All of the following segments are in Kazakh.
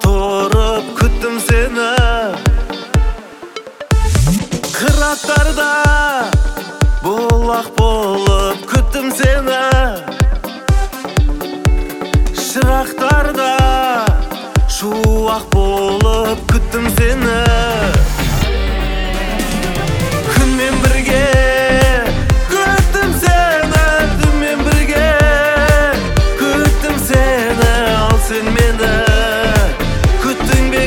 Тұрып күттім сені қыраттарда бұлақ болып күттім сені шырақтарда шуақ болып күттім сені күнмен бірге күттім сені түнмен бірге күттім сені ал сен мені күттің бе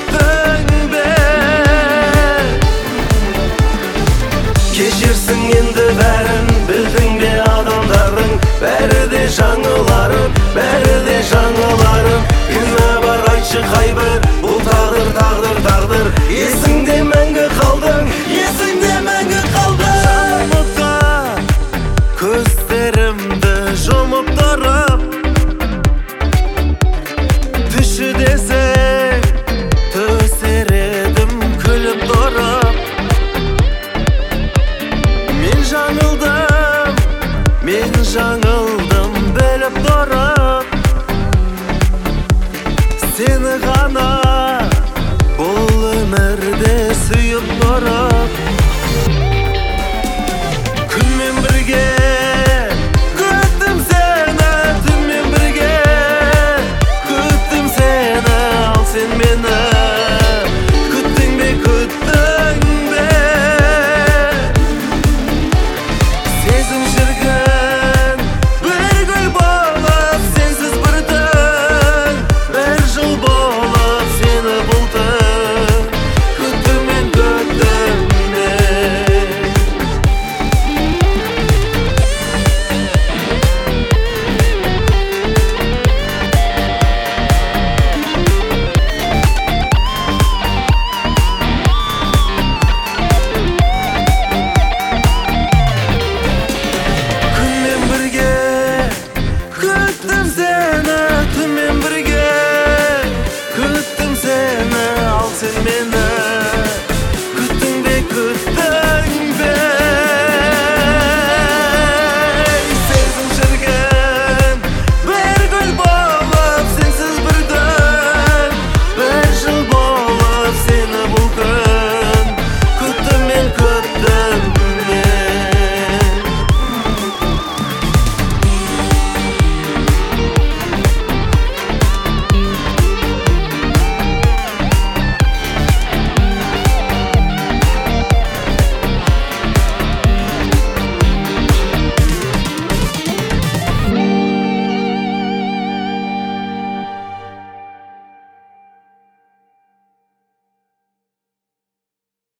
кешірсің енді бәрін білдің бе адамдардың бәрі де жаңыларын бәрі де жаңыларын кінә бар айтшы қайбір бұл тағдыр есіңде мәңгі қалдың есіңде мәңгі қалдың шамытқа көздерімді жұмып тұрып түсі десең түсер едім күліп тұрып мен жаңылдым біліп тұрып сені ғана бұл өмірде сүйіп тұрып күнмен бірге күттім сені түнмен бірге күттім сені ал сен мені күттің бе сезім шіркін бір гүл болып сенсіз бір түн бір жыл болып сені бұл түн күттім мен күттім сені түнмен бірге күттім сені ал сен мені